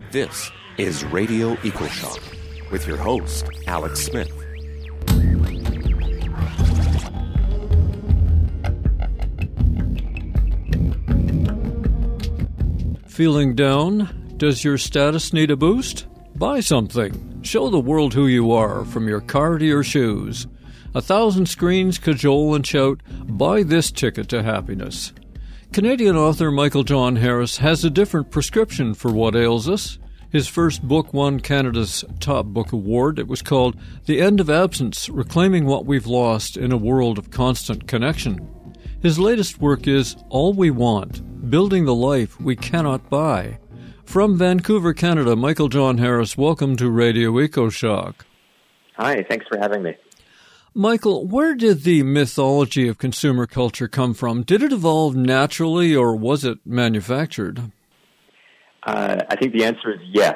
This is Radio EcoShock with your host, Alex Smith. Feeling down? Does your status need a boost? Buy something. Show the world who you are, from your car to your shoes. 1,000 screens cajole and shout, "Buy this ticket to happiness." Canadian author Michael John Harris has a different prescription for what ails us. His first book won Canada's Top Book Award. It was called The End of Absence, Reclaiming What We've Lost in a World of Constant Connection. His latest work is All We Want, Building the Life We Cannot Buy. From Vancouver, Canada, Michael John Harris, welcome to Radio EcoShock. Hi, thanks for having me. Michael, where did the mythology of consumer culture come from? Did it evolve naturally or was it manufactured? I think the answer is yes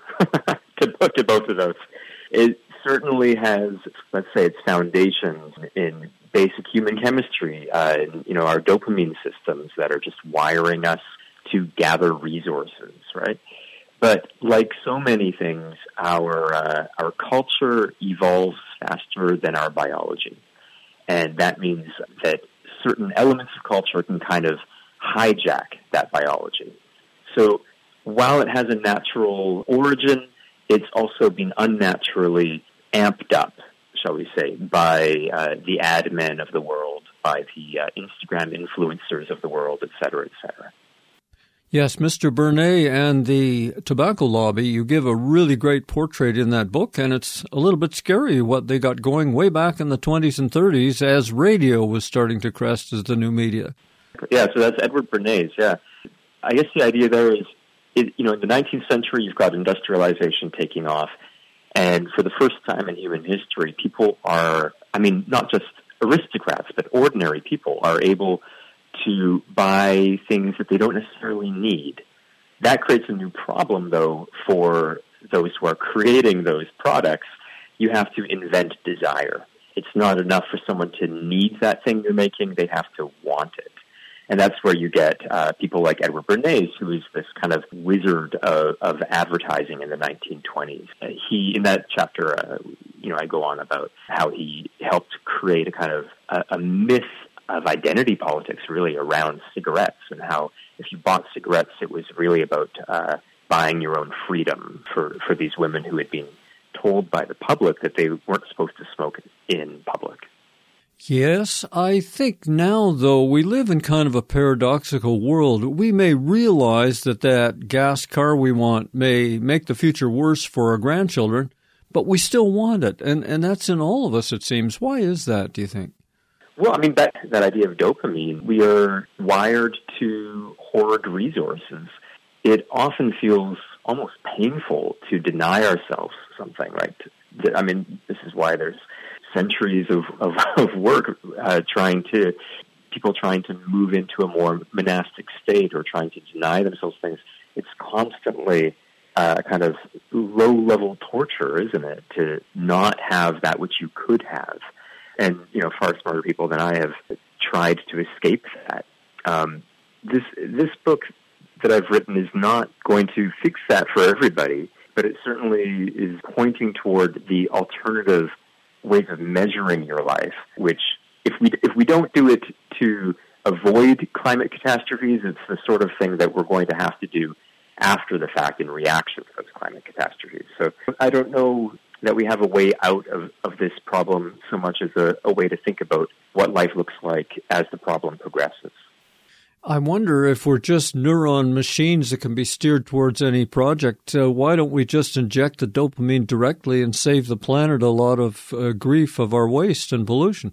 to both of those. It certainly has, let's say, its foundations in basic human chemistry, our dopamine systems that are just wiring us to gather resources, right? But like so many things, our culture evolves faster than our biology. And that means that certain elements of culture can kind of hijack that biology. So while it has a natural origin, it's also been unnaturally amped up, shall we say, by the ad men of the world, by the Instagram influencers of the world, et cetera, et cetera. Yes, Mr. Bernet and the tobacco lobby, you give a really great portrait in that book, and it's a little bit scary what they got going way back in the 20s and 30s as radio was starting to crest as the new media. Yeah, so that's Edward Bernays, yeah. I guess the idea there is, in the 19th century, you've got industrialization taking off, and for the first time in human history, people are, not just aristocrats, but ordinary people are able to buy things that they don't necessarily need. That creates a new problem, though, for those who are creating those products. You have to invent desire. It's not enough for someone to need that thing you're making. They have to want it. And that's where you get people like Edward Bernays, who is this kind of wizard of advertising in the 1920s. In that chapter, I go on about how he helped create a kind of a myth of identity politics really around cigarettes, and how if you bought cigarettes, it was really about buying your own freedom for these women who had been told by the public that they weren't supposed to smoke in public. Yes, I think now, though, we live in kind of a paradoxical world. We may realize that gas car we want may make the future worse for our grandchildren, but we still want it, and that's in all of us, it seems. Why is that, do you think? Well, that idea of dopamine, we are wired to hoard resources. It often feels almost painful to deny ourselves something, right? This is why there's centuries of work people trying to move into a more monastic state or trying to deny themselves things. It's constantly kind of low-level torture, isn't it, to not have that which you could have. And, far smarter people than I have tried to escape that. This book that I've written is not going to fix that for everybody, but it certainly is pointing toward the alternative ways of measuring your life, which if we don't do it to avoid climate catastrophes, it's the sort of thing that we're going to have to do after the fact in reaction to those climate catastrophes. So I don't know that we have a way out of this problem so much as a way to think about what life looks like as the problem progresses. I wonder if we're just neuron machines that can be steered towards any project. Why don't we just inject the dopamine directly and save the planet a lot of grief of our waste and pollution?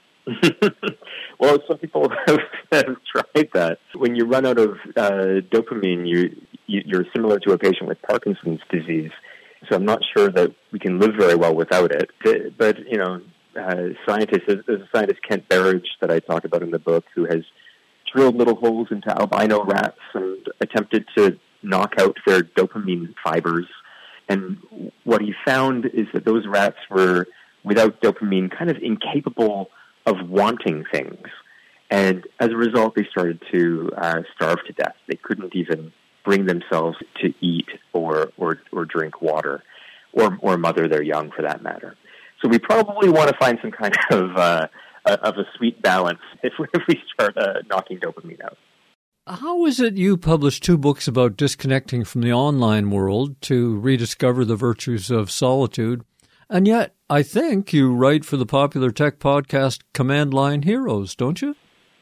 Well, some people have tried that. When you run out of dopamine, you're similar to a patient with Parkinson's disease. So I'm not sure that we can live very well without it. But, scientists, there's a scientist, Kent Berridge, that I talk about in the book, who has drilled little holes into albino rats and attempted to knock out their dopamine fibers. And what he found is that those rats were, without dopamine, kind of incapable of wanting things. And as a result, they started to starve to death. They couldn't even bring themselves to eat or drink water, or mother their young for that matter. So we probably want to find some kind of a sweet balance if we start knocking dopamine out. How is it you published 2 books about disconnecting from the online world to rediscover the virtues of solitude, and yet I think you write for the popular tech podcast Command Line Heroes, don't you?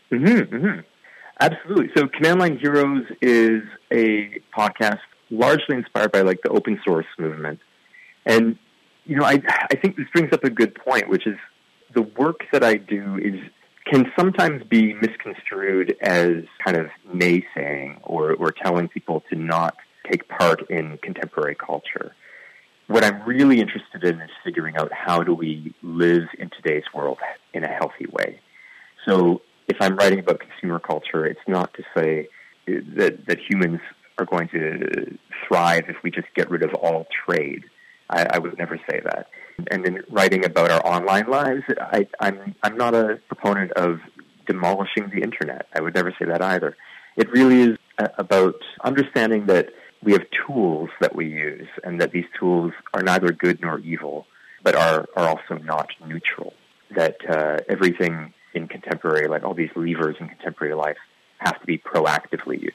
Absolutely. So Command Line Heroes is a podcast largely inspired by like the open source movement. And, I think this brings up a good point, which is the work that I do can sometimes be misconstrued as kind of naysaying or telling people to not take part in contemporary culture. What I'm really interested in is figuring out how do we live in today's world in a healthy way. So if I'm writing about consumer culture, it's not to say that humans are going to thrive if we just get rid of all trade. I would never say that. And in writing about our online lives, I'm not a proponent of demolishing the internet. I would never say that either. It really is about understanding that we have tools that we use, and that these tools are neither good nor evil, but are also not neutral. That everything in contemporary, like all these levers in contemporary life, have to be proactively used.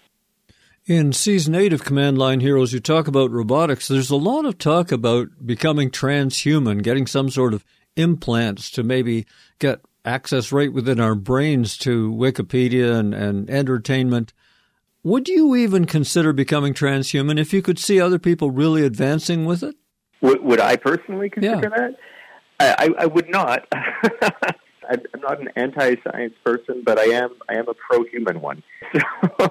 In Season 8 of Command Line Heroes, you talk about robotics. There's a lot of talk about becoming transhuman, getting some sort of implants to maybe get access right within our brains to Wikipedia and entertainment. Would you even consider becoming transhuman if you could see other people really advancing with it? Would I personally consider that? I would not. I'm not an anti-science person, but I am a pro-human one. So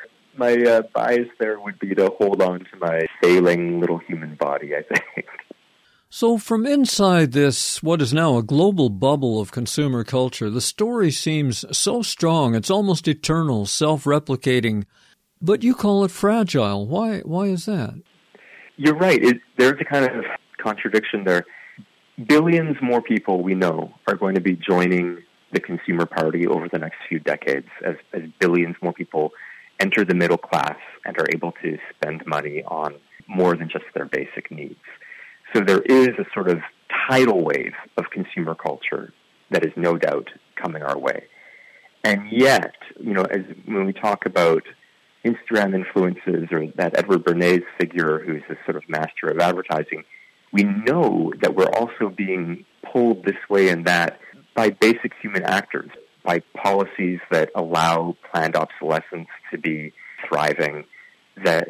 my bias there would be to hold on to my failing little human body, I think. So from inside this, what is now a global bubble of consumer culture, the story seems so strong, it's almost eternal, self-replicating, but you call it fragile. Why is that? You're right. There's a kind of contradiction there. Billions more people we know are going to be joining the consumer party over the next few decades as billions more people enter the middle class and are able to spend money on more than just their basic needs. So there is a sort of tidal wave of consumer culture that is no doubt coming our way. And yet, when we talk about Instagram influences or that Edward Bernays figure who's a sort of master of advertising, we know that we're also being pulled this way and that by basic human actors, by policies that allow planned obsolescence to be thriving, that,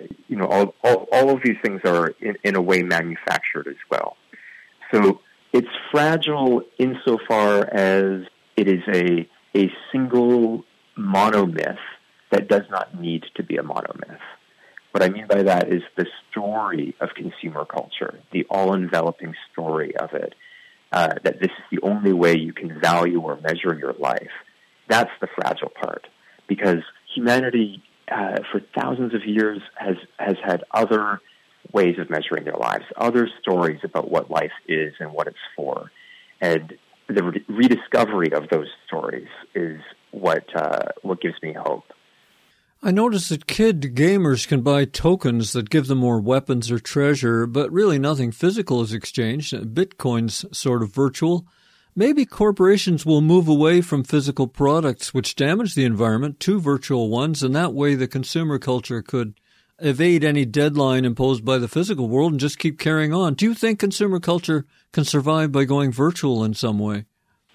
all of these things are in a way manufactured as well. So it's fragile insofar as it is a single monomyth that does not need to be a monomyth. What I mean by that is the story of consumer culture, the all-enveloping story of it, that this is the only way you can value or measure your life. That's the fragile part, because humanity for thousands of years has had other ways of measuring their lives, other stories about what life is and what it's for. And the rediscovery of those stories is what gives me hope. I noticed that kid gamers can buy tokens that give them more weapons or treasure, but really nothing physical is exchanged. Bitcoin's sort of virtual. Maybe corporations will move away from physical products which damage the environment to virtual ones, and that way the consumer culture could evade any deadline imposed by the physical world and just keep carrying on. Do you think consumer culture can survive by going virtual in some way?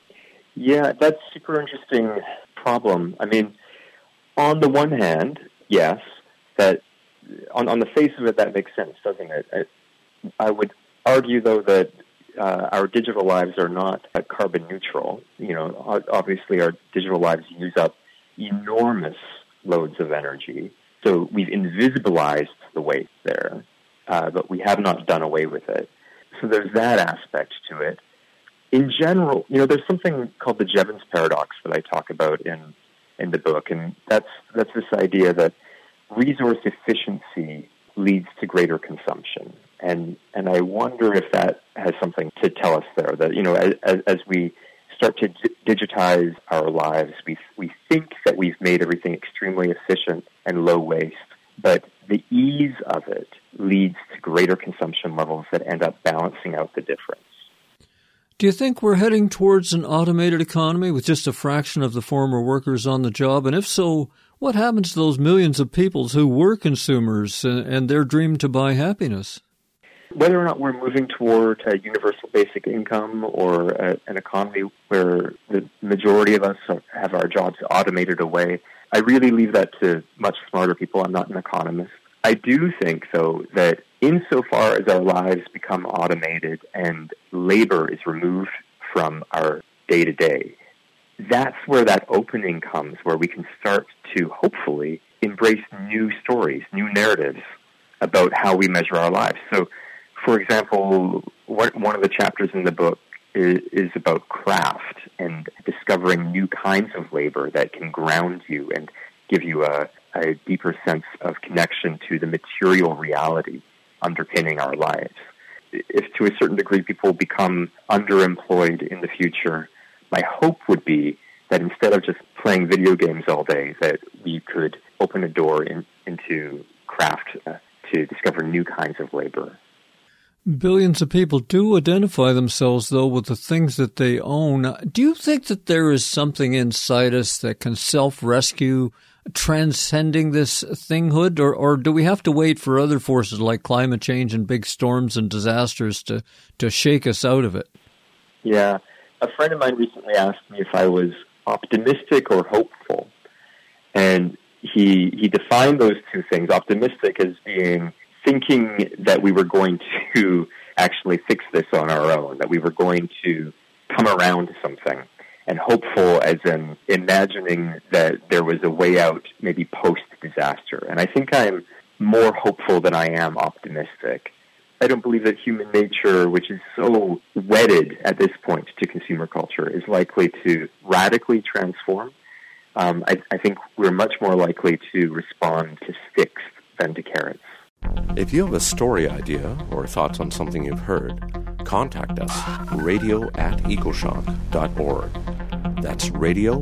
Yeah, that's a super interesting problem. I mean, on the one hand, yes, that on the face of it, that makes sense, doesn't it? I would argue, though, that our digital lives are not carbon neutral. Obviously, our digital lives use up enormous loads of energy. So we've invisibilized the waste there, but we have not done away with it. So there's that aspect to it. In general, there's something called the Jevons paradox that I talk about in the book, and that's this idea that resource efficiency leads to greater consumption. And I wonder if that has something to tell us there, that, as we start to digitize our lives, we think that we've made everything extremely efficient and low waste, But the ease of it leads to greater consumption levels that end up balancing out the difference. Do you think we're heading towards an automated economy with just a fraction of the former workers on the job? And if so, what happens to those millions of people who were consumers and their dream to buy happiness? Whether or not we're moving toward a universal basic income or an economy where the majority of us have our jobs automated away, I really leave that to much smarter people. I'm not an economist. I do think, though, that insofar as our lives become automated and labor is removed from our day-to-day, that's where that opening comes, where we can start to hopefully embrace new stories, new narratives about how we measure our lives. So, for example, one of the chapters in the book is about craft and discovering new kinds of labor that can ground you and give you a deeper sense of connection to the material reality underpinning our lives. If to a certain degree people become underemployed in the future, my hope would be that instead of just playing video games all day, that we could open a door into craft to discover new kinds of labor. Billions of people do identify themselves, though, with the things that they own. Do you think that there is something inside us that can self-rescue, transcending this thinghood, or do we have to wait for other forces like climate change and big storms and disasters to shake us out of it? Yeah. A friend of mine recently asked me if I was optimistic or hopeful. And he defined those two things, optimistic as being thinking that we were going to actually fix this on our own, that we were going to come around to something, and hopeful as in imagining that there was a way out, maybe post-disaster. And I think I'm more hopeful than I am optimistic. I don't believe that human nature, which is so wedded at this point to consumer culture, is likely to radically transform. I think we're much more likely to respond to sticks than to carrots. If you have a story idea or thoughts on something you've heard, contact us, radio@ecoshock.org. That's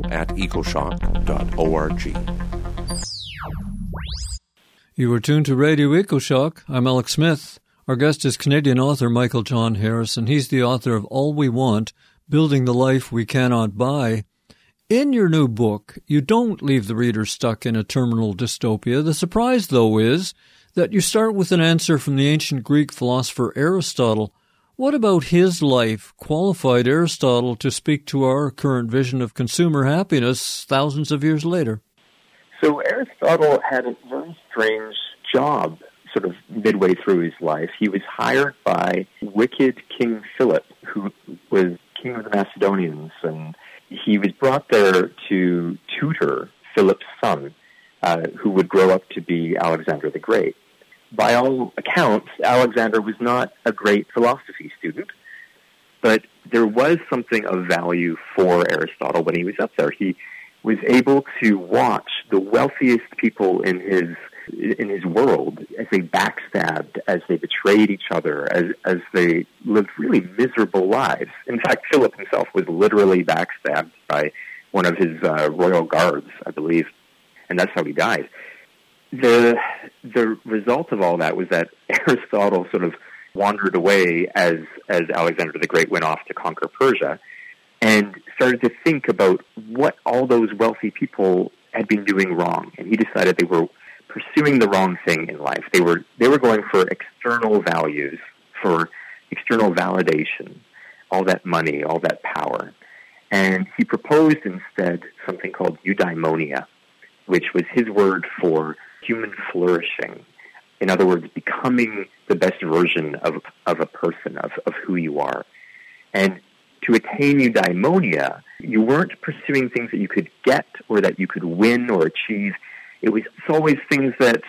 radio@ecoshock.org. You are tuned to Radio EcoShock. I'm Alex Smith. Our guest is Canadian author Michael John Harris, and he's the author of All We Want, Building the Life We Cannot Buy. In your new book, you don't leave the reader stuck in a terminal dystopia. The surprise, though, is that you start with an answer from the ancient Greek philosopher Aristotle. What about his life qualified Aristotle to speak to our current vision of consumer happiness thousands of years later? So Aristotle had a very strange job sort of midway through his life. He was hired by wicked King Philip, who was king of the Macedonians, and he was brought there to tutor Philip's son, who would grow up to be Alexander the Great. By all accounts, Alexander was not a great philosophy student, but there was something of value for Aristotle when he was up there. He was able to watch the wealthiest people in his world as they backstabbed, as they betrayed each other, as they lived really miserable lives. In fact, Philip himself was literally backstabbed by one of his royal guards, I believe, and that's how he died. The result of all that was that Aristotle sort of wandered away as Alexander the Great went off to conquer Persia and started to think about what all those wealthy people had been doing wrong. And he decided they were pursuing the wrong thing in life. They were going for external values, for external validation, all that money, all that power. And he proposed instead something called eudaimonia, which was his word for human flourishing. In other words, becoming the best version of a person, of who you are. And to attain eudaimonia, you weren't pursuing things that you could get or that you could win or achieve. It's always things that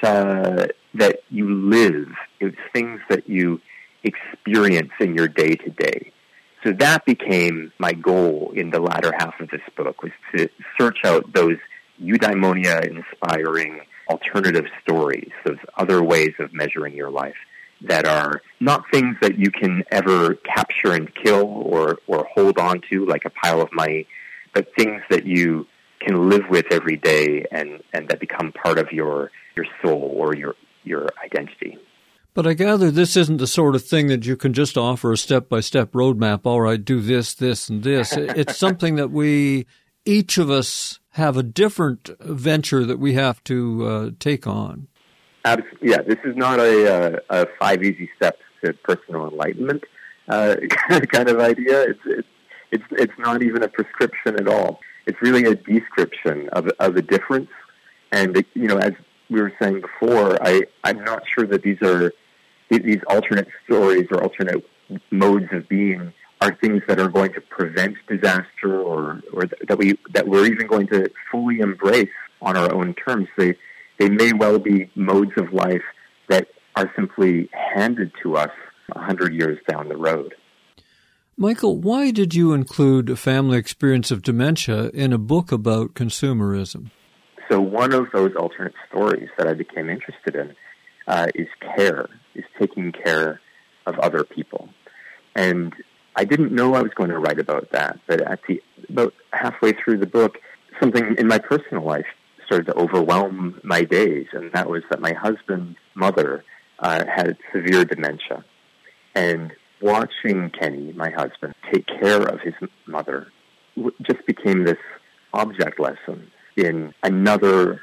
you live. It's things that you experience in your day-to-day. So that became my goal in the latter half of this book, was to search out those eudaimonia-inspiring alternative stories, those other ways of measuring your life that are not things that you can ever capture and kill or hold on to like a pile of money, but things that you can live with every day and that become part of your soul or your identity. But I gather this isn't the sort of thing that you can just offer a step-by-step roadmap. All right, do this, this, and this. It's something that each of us have a different venture that we have to take on. Absolutely. Yeah, this is not a 5 easy steps to personal enlightenment kind of idea. It's not even a prescription at all. It's really a description of a difference. And, as we were saying before, I'm not sure that these alternate stories or alternate modes of being are things that are going to prevent disaster or that we're even going to fully embrace on our own terms. They may well be modes of life that are simply handed to us 100 years down the road. Michael, why did you include a family experience of dementia in a book about consumerism? So one of those alternate stories that I became interested in is taking care of other people. And I didn't know I was going to write about that, but about halfway through the book, something in my personal life started to overwhelm my days, and that was that my husband's mother had severe dementia. And watching Kenny, my husband, take care of his mother just became this object lesson in another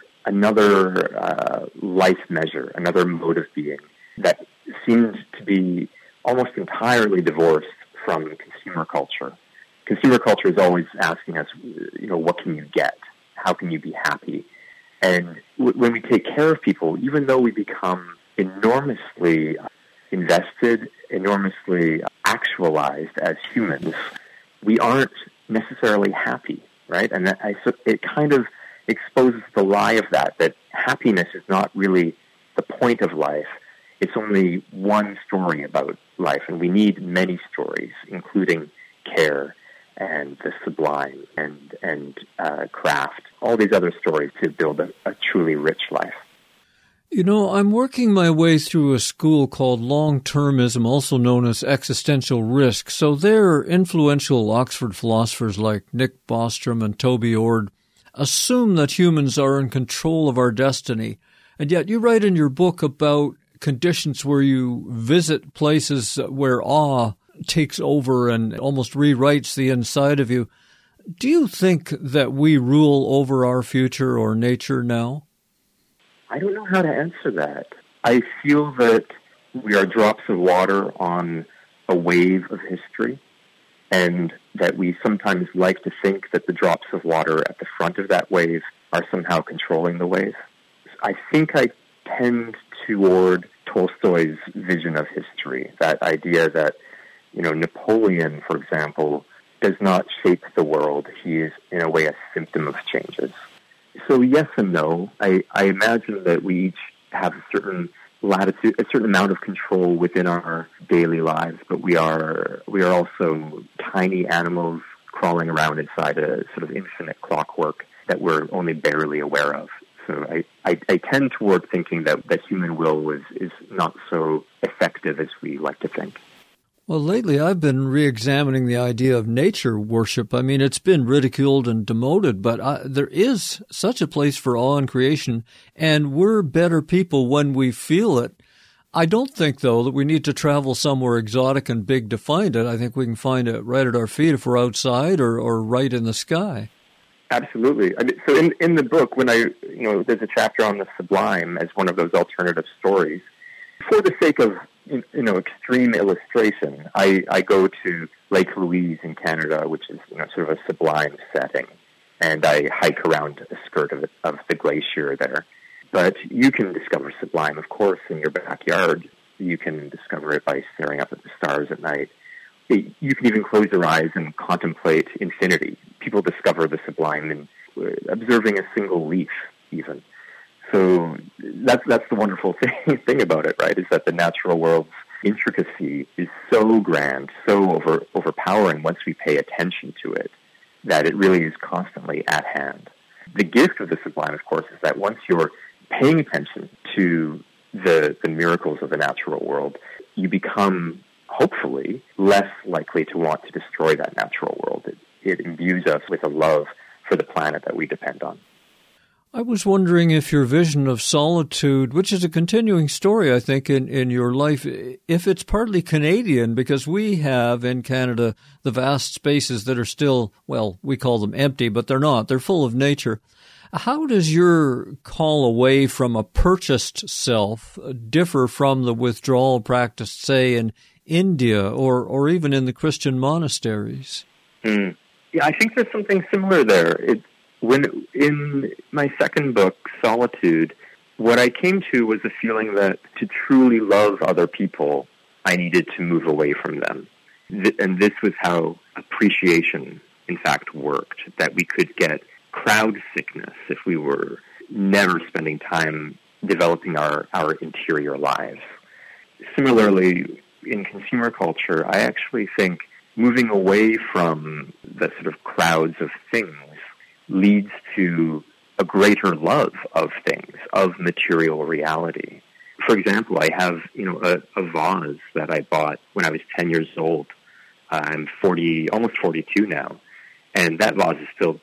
life measure, another mode of being that seemed to be almost entirely divorced from consumer culture. Consumer culture is always asking us, what can you get? How can you be happy? And when we take care of people, even though we become enormously invested, enormously actualized as humans, we aren't necessarily happy, right? And it kind of exposes the lie of that happiness is not really the point of life. It's only one story about life, and we need many stories, including care and the sublime and craft, all these other stories to build a truly rich life. I'm working my way through a school called long-termism, also known as existential risk. So there, influential Oxford philosophers like Nick Bostrom and Toby Ord assume that humans are in control of our destiny. And yet you write in your book about conditions where you visit places where awe takes over and almost rewrites the inside of you. Do you think that we rule over our future or nature now? I don't know how to answer that. I feel that we are drops of water on a wave of history, and that we sometimes like to think that the drops of water at the front of that wave are somehow controlling the wave. I think I tend toward Tolstoy's vision of history, that idea that, Napoleon, for example, does not shape the world. He is, in a way, a symptom of changes. So yes and no. I imagine that we each have a certain latitude, a certain amount of control within our daily lives, but we are also tiny animals crawling around inside a sort of infinite clockwork that we're only barely aware of. So I tend toward thinking that human will is not so effective as we like to think. Well, lately I've been re-examining the idea of nature worship. I mean, it's been ridiculed and demoted, but there is such a place for awe in creation, and we're better people when we feel it. I don't think, though, that we need to travel somewhere exotic and big to find it. I think we can find it right at our feet if we're outside or right in the sky. Absolutely. So in the book, when there's a chapter on the sublime as one of those alternative stories. For the sake of extreme illustration, I go to Lake Louise in Canada, which is sort of a sublime setting, and I hike around the skirt of the glacier there. But you can discover sublime, of course, in your backyard. You can discover it by staring up at the stars at night. You can even close your eyes and contemplate infinity. People discover the sublime in observing a single leaf, even. So that's the wonderful thing about it, right, is that the natural world's intricacy is so grand, so overpowering once we pay attention to it, that it really is constantly at hand. The gift of the sublime, of course, is that once you're paying attention to the miracles of the natural world, you become, hopefully, less likely to want to destroy that natural world. It imbues us with a love for the planet that we depend on. I was wondering if your vision of solitude, which is a continuing story, I think, in your life, if it's partly Canadian, because we have in Canada the vast spaces that are still, well, we call them empty, but they're not. They're full of nature. How does your call away from a purchased self differ from the withdrawal practiced, say, in India or even in the Christian monasteries? Yeah, I think there's something similar there. When in my second book, Solitude, what I came to was a feeling that to truly love other people, I needed to move away from them. And this was how appreciation, in fact, worked, that we could get crowd sickness if we were never spending time developing our interior lives. Similarly, in consumer culture, I actually think moving away from the sort of crowds of things leads to a greater love of things, of material reality. For example, I have, a vase that I bought when I was 10 years old. I'm almost 42 now, and that vase is still,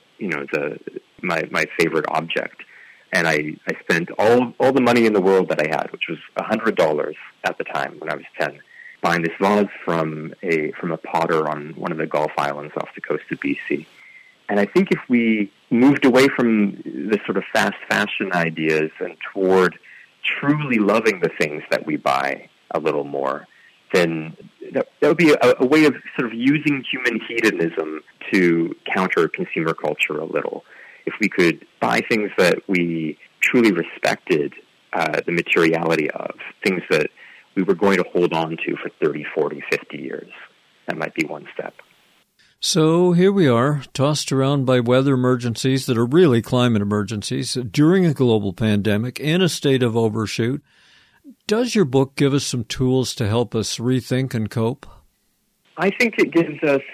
my favorite object. And I spent all the money in the world that I had, which was $100 at the time when I was 10, buying this vase from a potter on one of the Gulf Islands off the coast of BC. And I think if we moved away from the sort of fast fashion ideas and toward truly loving the things that we buy a little more, then that would be a way of sort of using human hedonism to counter consumer culture a little. If we could buy things that we truly respected the materiality of, things that we were going to hold on to for 30, 40, 50 years, that might be one step. So here we are, tossed around by weather emergencies that are really climate emergencies during a global pandemic in a state of overshoot. Does your book give us some tools to help us rethink and cope? I think it gives us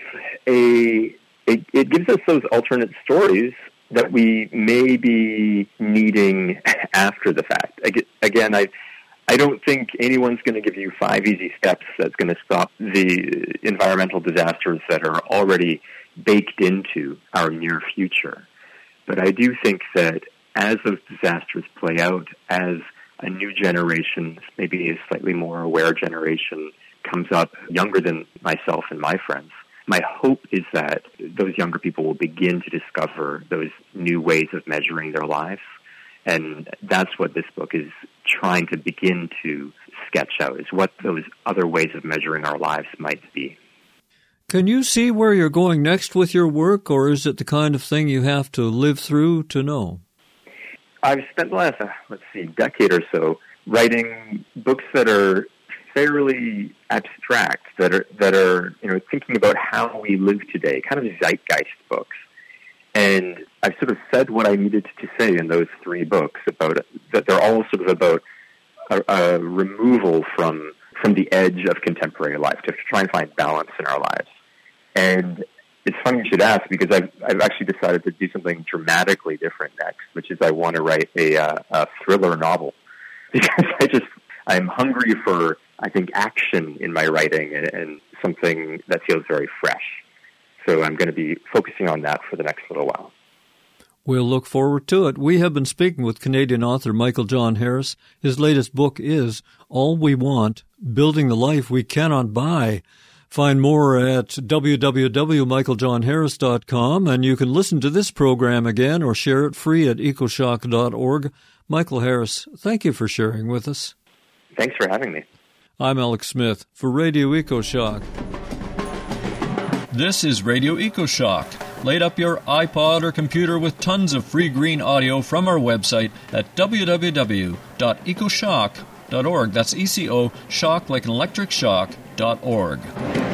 it gives us those alternate stories that we may be needing after the fact. Again, I don't think anyone's going to give you 5 easy steps that's going to stop the environmental disasters that are already baked into our near future. But I do think that as those disasters play out, as a new generation, maybe a slightly more aware generation, comes up, younger than myself and my friends, my hope is that those younger people will begin to discover those new ways of measuring their lives. And that's what this book is trying to begin to sketch out, is what those other ways of measuring our lives might be. Can you see where you're going next with your work, or is it the kind of thing you have to live through to know? I've spent the last, decade or so writing books that are fairly abstract, that are thinking about how we live today, kind of zeitgeist books. And I've sort of said what I needed to say in those 3 books about it, that they're all sort of about a removal from the edge of contemporary life, to try and find balance in our lives. And it's funny you should ask, because I've actually decided to do something dramatically different next, which is I want to write a thriller novel, because I'm hungry for, I think, action in my writing and something that feels very fresh. So I'm going to be focusing on that for the next little while. We'll look forward to it. We have been speaking with Canadian author Michael John Harris. His latest book is All We Want, Building the Life We Cannot Buy. Find more at www.michaeljohnharris.com, and you can listen to this program again or share it free at ecoshock.org. Michael Harris, thank you for sharing with us. Thanks for having me. I'm Alex Smith for Radio EcoShock. This is Radio EcoShock. Light up your iPod or computer with tons of free green audio from our website at www.ecoshock.org. That's ECO, shock like an electric shock.org.